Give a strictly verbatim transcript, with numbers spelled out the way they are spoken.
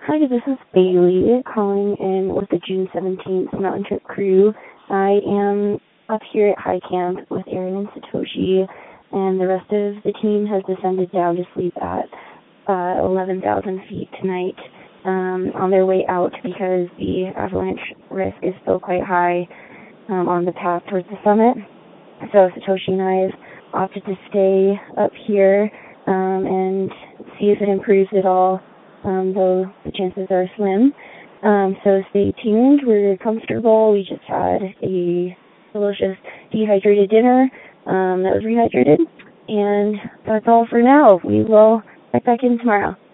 Hi, this is Bailey calling in with the June seventeenth Mountain Trip crew. I am up here at High Camp with Aaron and Satoshi, and the rest of the team has descended down to sleep at uh, eleven thousand feet tonight um, on their way out because the avalanche risk is still quite high um, on the path towards the summit. So Satoshi and I have opted to stay up here um, and see if it improves at all. Um, though the chances are slim. Um, so stay tuned. We're comfortable. We just had a delicious dehydrated dinner um, that was rehydrated. And that's all for now. We will check back in tomorrow.